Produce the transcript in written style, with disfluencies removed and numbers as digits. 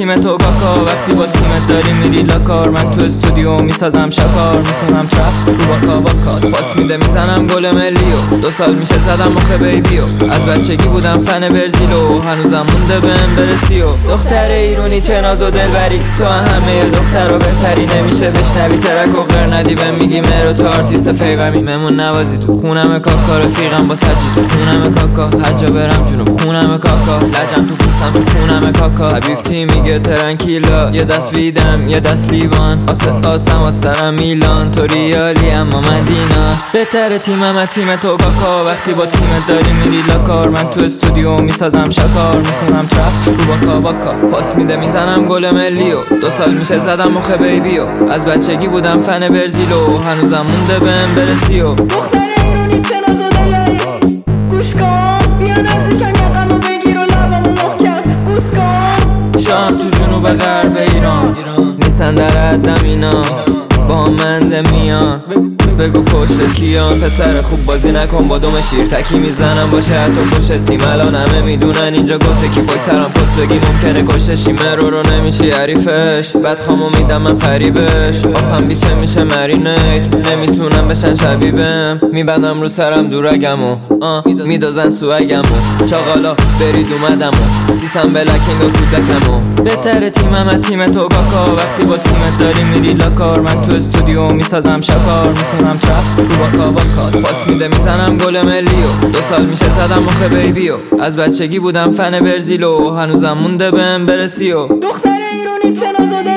تیم تو کاکا، وقتی با تیمت داری میری لاکار. من تو استودیو میسازم شکار، میخونم چپ رو باکا باکاس، پاس میده میزنم گل ملیو. 2 سال میشه زدم مخ بیبیو، از بچگی بودم فن برزیلو، هنوزم مونده بهم برسیو. دختر ایرونی چه ناز و دلبری، تو همه دخترها بهتری. نمیشه بشنوی ترک و غیر ندی بهم میگی مرو، تو آرتیست فیقمی. ممون نوازی تو خونم کاکا، رفیقم با سجی تو خونم کاکا. هر جا برم جنوب خونم کاکا، لجم تو پوستم تو خونم کاکا. حبیبتی میگه ترنکیلا، یه دست ویدم یه دست لیوان، آسم آسترم میلان. تو ریالی اما مدینا، بهتر تیمم تیم تو کاکا، وقتی با تیمت داری میری لاکار. من تو استودیو میسازم شکار، میخونم چپ رو باکا باکا، پاس میده میزنم گل ملیو. 2 سال میشه زدم مخ بیبیو، از بچگی بودم فن برزیلو، هنوزم مونده بهم برسیو. دختر ایرونی چه ناز و دلبری، گوش کن بیا نزدیکم یقمو بگیر و لبمو محکم بوس کن. شام تو جنوب غرب ایران، نیستن در حدم اینا، با منده میان. بگو پشت کیان، پسر خوب بازی نکن با دم شیر، تکی میزنم باشه حتی پشت تیم. الان همه میدونن اینجا گفته کی پای سرم پست بگی ممکنه کشتشی. رو نمیشی حریفش، بعد خامو میدم من فریبش. آبم بیفه میشه مرینیت، نمیتونم بشن شبیبم. میبندم رو سرم دورگمو، میدازن سوگمو. چاقالا برید اومدمو، سیسم بلکینگ و کودکمو. بهتر تیمم تیم تو کاکا، وقتی با تیمت داری میری لاکار. من تو استودیو میسازم شکار، میخونم چپ رو باکا باکاس، پاس میده میزنم گل ملیو. 2 سال میشه زدم مخ بیبیو، از بچگی بودم فن برزیلو، هنوزم مونده بهم برسیو. دختر ایرونی چه ناز و